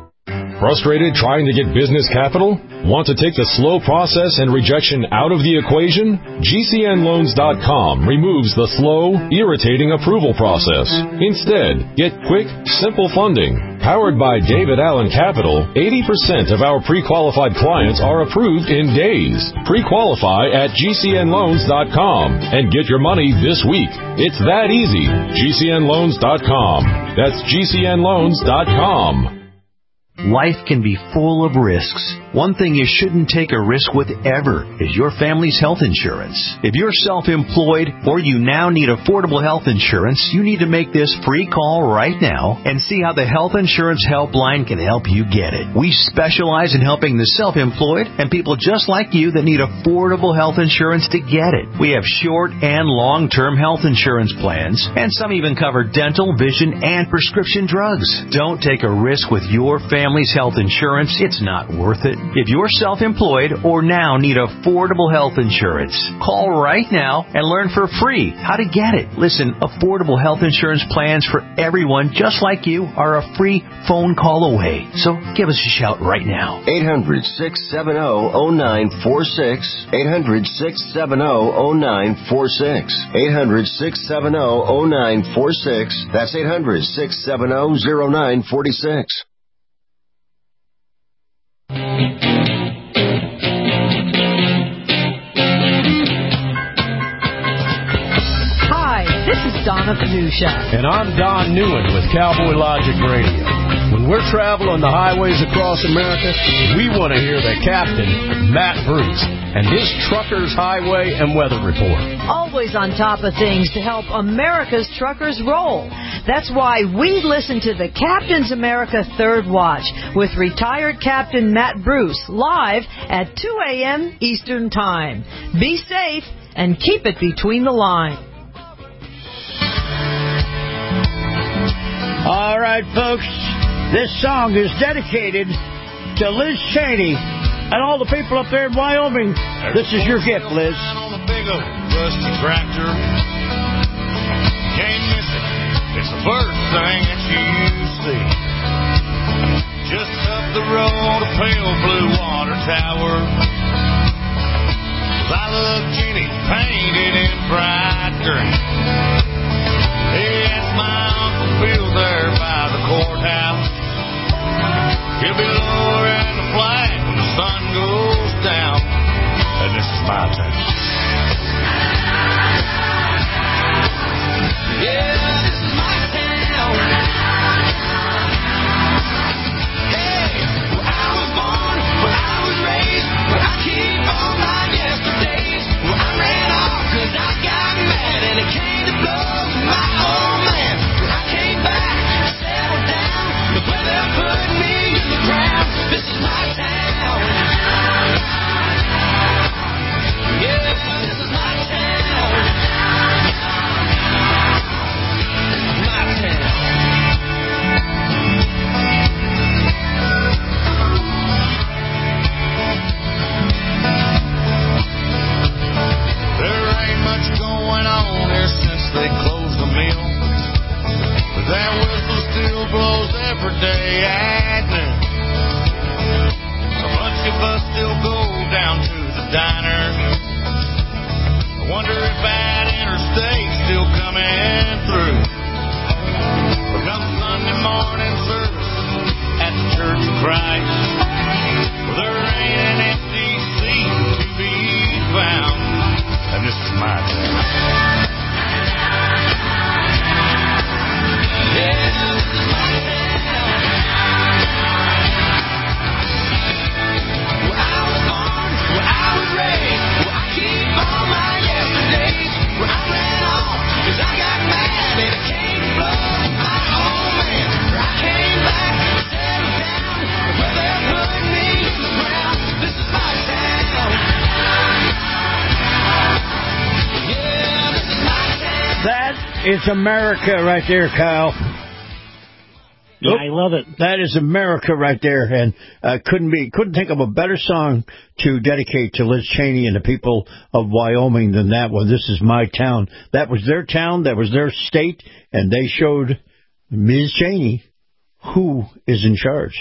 Speaker 7: Frustrated trying to get business capital? Want to take the slow process and rejection out of the equation? G C N loans dot com removes the slow, irritating approval process. Instead, get quick, simple funding. Powered by David Allen Capital, eighty percent of our pre-qualified clients are approved in days. Pre-qualify at G C N loans dot com and get your money this week. It's that easy. G C N loans dot com. That's G C N loans dot com.
Speaker 23: Life can be full of risks. One thing you shouldn't take a risk with ever is your family's health insurance. If you're self-employed or you now need affordable health insurance, you need to make this free call right now and see how the Health Insurance Helpline can help you get it. We specialize in helping the self-employed and people just like you that need affordable health insurance to get it. We have short and long-term health insurance plans, and some even cover dental, vision, and prescription drugs. Don't take a risk with your family's health insurance. It's not worth it. If you're self-employed or now need affordable health insurance, call right now and learn for free how to get it. Listen, affordable health insurance plans for everyone just like you are a free phone call away. So give us a shout right now.
Speaker 24: eight hundred, six seven zero, zero nine four six. eight hundred, six seven zero, zero nine four six. eight hundred, six seven zero, zero nine four six. That's eight hundred, six seven zero, zero nine four six.
Speaker 25: Hi, this is Donna Panucha.
Speaker 26: And I'm Don Newen with Cowboy Logic Radio. When we're traveling the highways across America, we want to hear the captain, Matt Bruce, and his Truckers Highway and Weather Report.
Speaker 25: Always on top of things to help America's truckers roll. That's why we listen to the Captain's America Third Watch with retired Captain Matt Bruce live at two a.m. Eastern Time. Be safe and keep it between the lines.
Speaker 4: All right, folks. This song is dedicated to Liz Cheney and all the people up there in Wyoming. This is your gift, Liz.
Speaker 27: On a big old rusty tractor. Can't miss it. It's the first thing that you see. Just up the road, a pale blue water tower. I love Jenny painted in bright green. Hey, that's my Uncle Bill there by the courthouse. He'll be lowering the flag when the sun goes down. And this is my town. Yeah, this is my town. Hey, where I was born, where I was raised, where I keep all my yesterdays. Where I ran off cause I got mad and it came to blows with my old man. Where I came back and settled down. Look where they're putting me in the ground. This is my town. Yeah, this is my town. My town. There ain't much going on here since they closed the mill. But that whistle still blows every day at noon. A bunch of us still go down to the diner. I wonder if that interstate still comes coming through. Well, come Sunday morning service at the Church of Christ. Well, there ain't an empty seat to be found. And this is my town. Yeah, this is my town. Where I was born, where I was raised, where I keep all my yesterdays. Where I ran off, cause I got mad and it came flood my old man. Where I came back and settled down, where they put me in the ground. This is my town. Yeah, this is my town.
Speaker 4: That is America right there, Kyle.
Speaker 5: Yeah, I love it.
Speaker 4: That is America right there, and uh, couldn't be couldn't think of a better song to dedicate to Liz Cheney and the people of Wyoming than that one. This is my town. That was their town. That was their state, and they showed Miz Cheney who is in charge.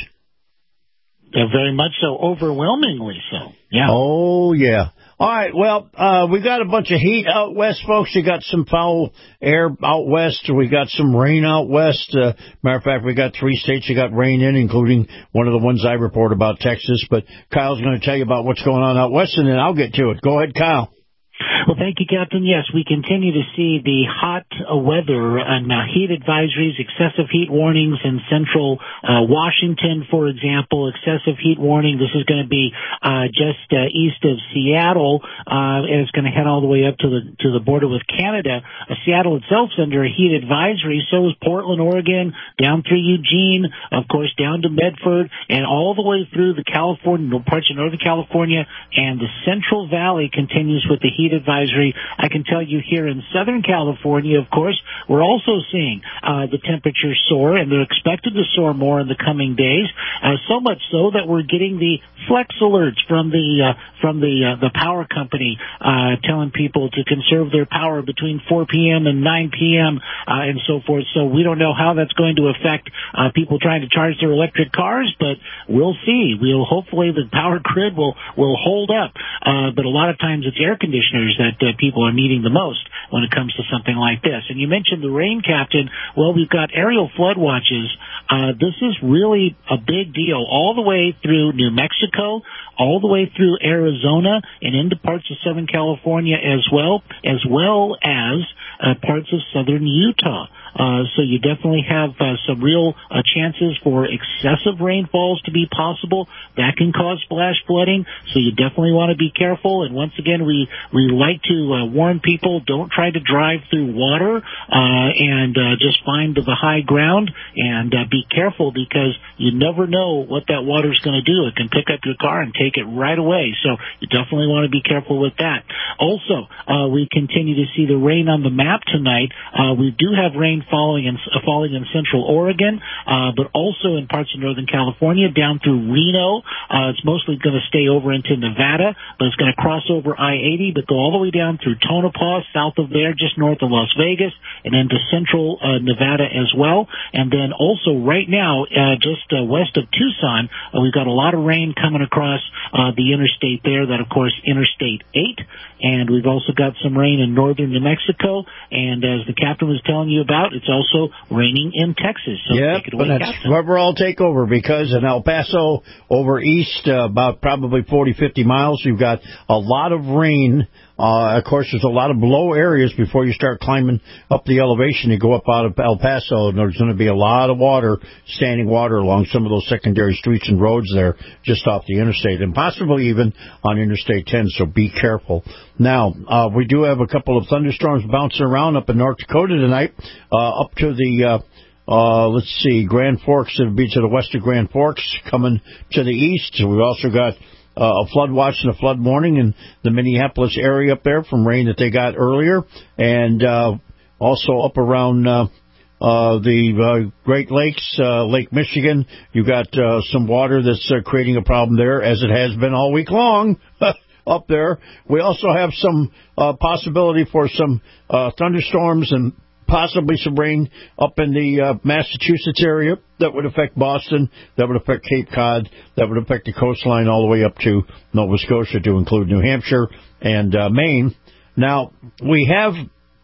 Speaker 5: Yeah, very much so, overwhelmingly so. Yeah.
Speaker 4: Oh yeah. All right, well, uh, we got a bunch of heat out west, folks. You got some foul air out west. We got some rain out west. Uh, matter of fact, we got three states you got rain in, including one of the ones I report about, Texas. But Kyle's going to tell you about what's going on out west, and then I'll get to it. Go ahead, Kyle.
Speaker 5: Well, thank you, Captain. Yes, we continue to see the hot uh, weather and uh, heat advisories, excessive heat warnings in central uh, Washington, for example. Excessive heat warning. This is going to be uh, just uh, east of Seattle, uh, and it's going to head all the way up to the to the border with Canada. Uh, Seattle itself is under a heat advisory. So is Portland, Oregon, down through Eugene, of course, down to Medford, and all the way through the California parts of Northern California, and the Central Valley continues with the heat advisory. I can tell you here in Southern California, of course, we're also seeing uh, the temperatures soar, and they're expected to soar more in the coming days. Uh, so much so that we're getting the flex alerts from the uh, from the uh, the power company uh, telling people to conserve their power between four p.m. and nine p.m. Uh, and so forth. So we don't know how that's going to affect uh, people trying to charge their electric cars, but we'll see. We'll hopefully the power grid will will hold up. Uh, but a lot of times it's air conditioners that uh, people are needing the most when it comes to something like this. And you mentioned the rain, Captain. Well, we've got aerial flood watches. Uh, this is really a big deal all the way through New Mexico, all the way through Arizona, and into parts of Southern California as well, as well as uh, parts of southern Utah. Uh, so you definitely have uh, some real uh, chances for excessive rainfalls to be possible. That can cause flash flooding, so you definitely want to be careful. And once again, we, we like to uh, warn people, don't try to drive through water uh, and uh, just find the high ground, and uh, be careful because you never know what that water's going to do. It can pick up your car and take it right away, so you definitely want to be careful with that. Also, uh, we continue to see the rain on the map tonight. Uh, we do have rain Falling in, uh, falling in central Oregon, uh, but also in parts of Northern California, down through Reno. Uh, it's mostly going to stay over into Nevada, but it's going to cross over I eighty, but go all the way down through Tonopah, south of there, just north of Las Vegas, and into central uh, Nevada as well. And then also right now, uh, just uh, west of Tucson, uh, we've got a lot of rain coming across uh, the interstate there, that of course Interstate eight, and we've also got some rain in northern New Mexico, and as the captain was telling you about, it's also raining in Texas. So
Speaker 4: yep,
Speaker 5: take it away,
Speaker 4: but that's
Speaker 5: Captain.
Speaker 4: where we're all take over, because in El Paso over east, uh, about probably forty, fifty miles, you've got a lot of rain. Uh, of course, there's a lot of below areas before you start climbing up the elevation. You go up out of El Paso, and there's going to be a lot of water, standing water along some of those secondary streets and roads there just off the interstate, and possibly even on Interstate ten, so be careful. Now, uh, we do have a couple of thunderstorms bouncing around up in North Dakota tonight, uh, up to the... Uh, Uh, let's see, Grand Forks, it'll be to the west of Grand Forks, coming to the east. We've also got uh, a flood watch and a flood warning in the Minneapolis area up there from rain that they got earlier. And uh, also up around uh, uh, the uh, Great Lakes, uh, Lake Michigan, you've got uh, some water that's uh, creating a problem there, as it has been all week long. Up there. We also have some uh, possibility for some uh, thunderstorms and possibly some rain up in the uh, Massachusetts area that would affect Boston, that would affect Cape Cod, that would affect the coastline all the way up to Nova Scotia, to include New Hampshire and uh, Maine. Now, we have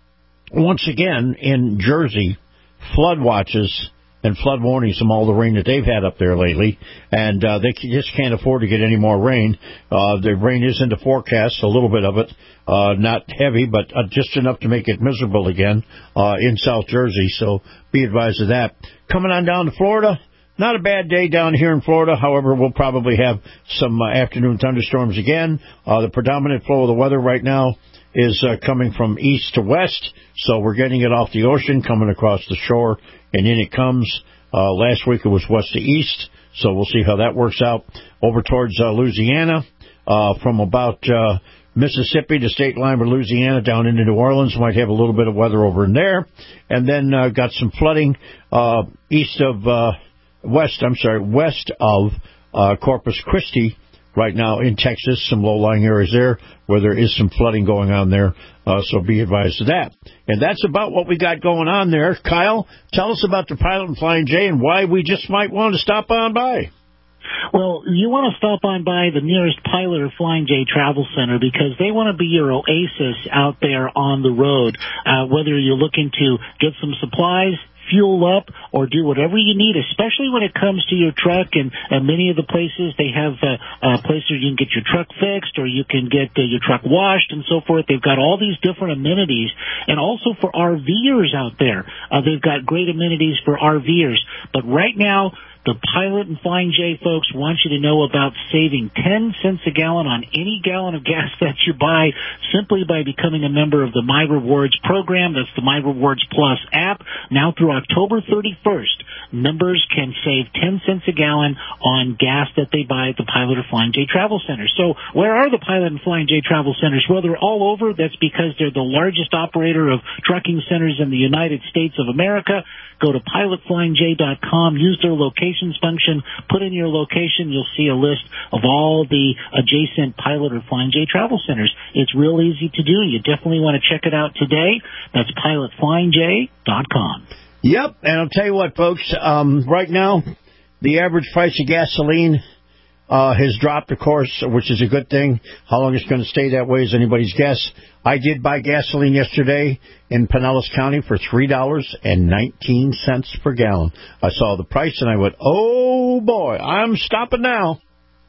Speaker 15: once again, in Jersey, flood watches and flood warnings from all the rain that they've had up there lately, and uh, they just can't afford to get any more rain. Uh, the rain is in the forecast, a little bit of it, uh, not heavy, but uh, just enough to make it miserable again uh, in South Jersey, so be advised of that. Coming on down to Florida, not a bad day down here in Florida. However, we'll probably have some uh, afternoon thunderstorms again. Uh, the predominant flow of the weather right now is uh, coming from east to west, so we're getting it off the ocean, coming across the shore, and in it comes. Uh, last week it was west to east, so we'll see how that works out. Over towards uh, Louisiana, uh, from about uh, Mississippi, the state line with Louisiana, down into New Orleans, might have a little bit of weather over in there. And then uh, got some flooding uh, east of, uh, west, I'm sorry, west of uh, Corpus Christi, right now in Texas, some low-lying areas there where there is some flooding going on there, uh, so be advised of that. And that's about what we got going on there. Kyle, tell us about the Pilot and Flying J and why we just might want to stop on by.
Speaker 5: Well, you want to stop on by the nearest Pilot or Flying J Travel Center because they want to be your oasis out there on the road, uh, whether you're looking to get some supplies, fuel up, or do whatever you need, especially when it comes to your truck. And, and many of the places, they have uh, uh, places you can get your truck fixed or you can get uh, your truck washed and so forth. They've got all these different amenities. And also for RVers out there, uh, they've got great amenities for RVers. But right now, the Pilot and Flying J folks want you to know about saving ten cents a gallon on any gallon of gas that you buy simply by becoming a member of the My Rewards program. That's the My Rewards Plus app. Now through October thirty-first, members can save ten cents a gallon on gas that they buy at the Pilot or Flying J Travel Center. So where are the Pilot and Flying J Travel Centers? Well, they're all over. That's because they're the largest operator of trucking centers in the United States of America. Go to pilot flying j dot com, use their locations function, put in your location, you'll see a list of all the adjacent Pilot or Flying J travel centers. It's real easy to do. You definitely want to check it out today. That's pilot flying j dot com.
Speaker 15: Yep, and I'll tell you what, folks, um, right now, the average price of gasoline uh, has dropped, of course, which is a good thing. How long it's going to stay that way is anybody's guess. I did buy gasoline yesterday in Pinellas County for three dollars and nineteen cents per gallon. I saw the price and I went, oh, boy, I'm stopping now.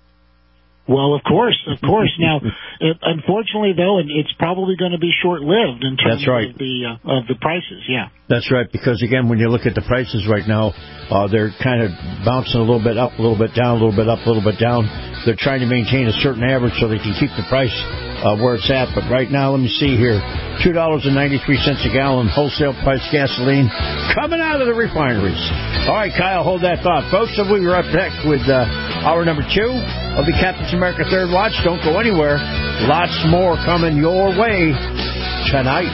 Speaker 5: Well, of course, of course. Now, it, unfortunately, though, and it's probably going to be short-lived in terms
Speaker 15: That's right.
Speaker 5: of the uh, of the prices. Yeah,
Speaker 15: that's right. Because again, when you look at the prices right now, uh, they're kind of bouncing a little bit up, a little bit down, a little bit up, a little bit down. They're trying to maintain a certain average so they can keep the price uh, where it's at. But right now, let me see here: two dollars and ninety-three cents a gallon wholesale price gasoline coming out of the refineries. All right, Kyle, hold that thought, folks. So we'll be right back with uh, hour number two of the Captain's America Third Watch. Don't go anywhere. Lots more coming your way tonight.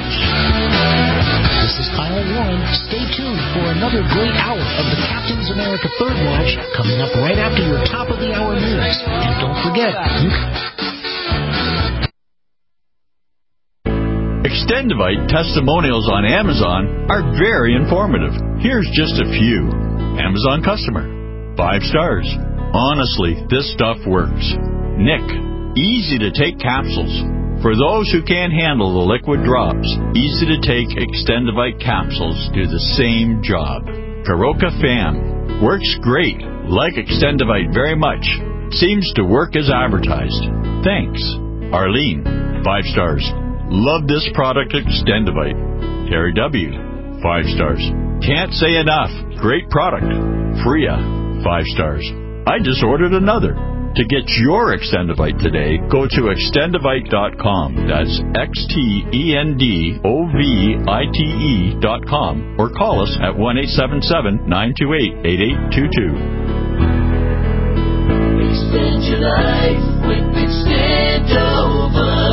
Speaker 6: This is Kyle Warren. Stay tuned for another great hour of the Captain's America Third Watch coming up right after your top of the hour news. And don't forget, you
Speaker 9: Extendivite testimonials on Amazon are very informative. Here's just a few. Amazon customer. Five stars. Honestly, this stuff works. Nick. Easy to take capsules. For those who can't handle the liquid drops, easy to take Extendivite capsules do the same job. Karoka Fam. Works great. Like Extendivite very much. Seems to work as advertised. Thanks. Arlene. Five stars. Love this product, Extendivite. Terry W. Five stars. Can't say enough. Great product. Freya. Five stars. I just ordered another. To get your Extendivite today, go to extendivite dot com. That's X T E N D O V I T E dot com. Or call us at one eight seven seven, nine two eight, eight eight two two.
Speaker 27: Extend your life with Extendovite.